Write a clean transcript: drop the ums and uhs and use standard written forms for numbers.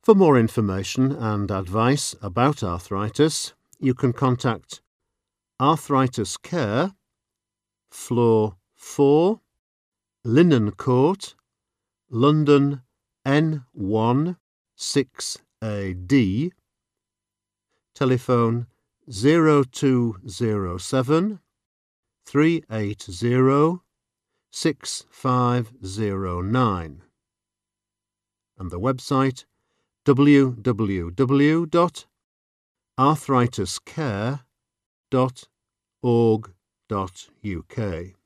For more information and advice about arthritis, you can contact Arthritis Care, Floor 4, Linen Court, London N1 6AD, telephone 0207 380 6509, and the website www.arthritiscare.org.uk.